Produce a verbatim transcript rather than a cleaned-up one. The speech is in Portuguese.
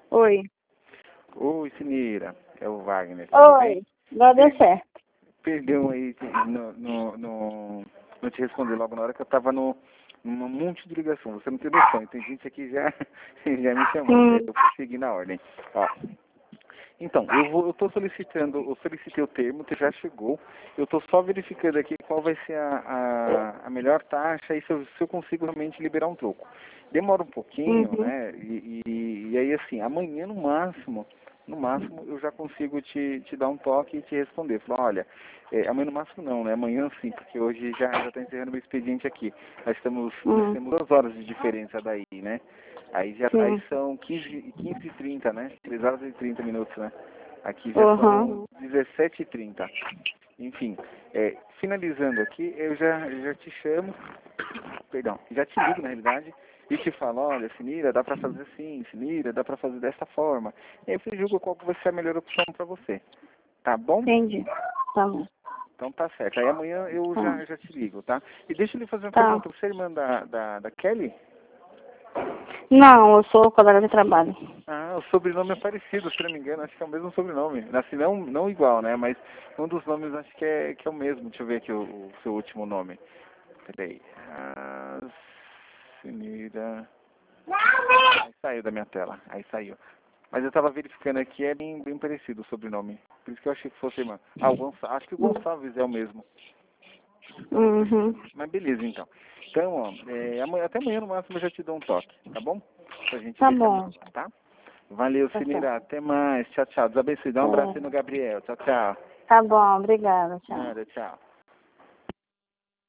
Oi. Oi, Sinira. É o Wagner. Tudo Oi. bem? Não deu certo. Perdão aí no, no, no, não te responder logo na hora que eu tava no, num monte de ligação. Você não tem noção. Tem gente aqui já, já me chamando. Né? Hum. Eu fui seguir na ordem. Ó. Então, eu vou, eu tô solicitando, eu solicitei o termo, que já chegou. Eu tô só verificando aqui qual vai ser a, a, a melhor taxa e se eu, se eu consigo realmente liberar um troco. Demora um pouquinho, Uhum. né? E, e, e aí assim, amanhã no máximo, no máximo eu já consigo te, te dar um toque e te responder. Falar, olha, é, amanhã no máximo não, né? Amanhã sim, porque hoje já já está encerrando meu expediente aqui. Nós estamos, nós Hum. temos duas horas de diferença daí, né? Aí já aí Sim. são quinze, quinze e trinta, né? três horas e trinta minutos, né? Aqui já Uhum. são dezessete e trinta. Enfim, é, finalizando aqui, eu já, já te chamo, perdão, já te ligo na realidade e te falo, olha, Sinira, dá pra fazer assim, Sinira, dá pra fazer dessa forma. E aí você julga qual que vai ser a melhor opção pra você. Tá bom? Entendi. Tá bom. Então tá certo. Aí amanhã eu Tá. já, já te ligo, tá? E deixa eu lhe fazer uma Tá. pergunta. Você é irmã da, da, da Kelly? Não, eu sou colega de trabalho. Ah, o sobrenome é parecido, se não me engano, acho que é o mesmo sobrenome. Assim, não, não igual, né? Mas um dos nomes acho que é, que é o mesmo. Deixa eu ver aqui o, o seu último nome. Peraí. Ah, Sinira. Aí saiu da minha tela. Aí saiu. Mas eu tava verificando aqui, é bem, bem parecido o sobrenome. Por isso que eu achei que fosse irmã. Ah, o Gonçalves. Acho que o Gonçalves é o mesmo. Uhum. Mas beleza, então. Então, ó, é, amanhã, até amanhã no máximo eu já te dou um toque, tá bom? Pra gente Tá ver bom. certinho, tá? Valeu, Tá Sinira. certo. Até mais. Tchau, tchau. Deus abençoe. Dá um abraço aí no É. Gabriel. Tchau, tchau. Tá bom, obrigada. Tchau. Nada, tchau.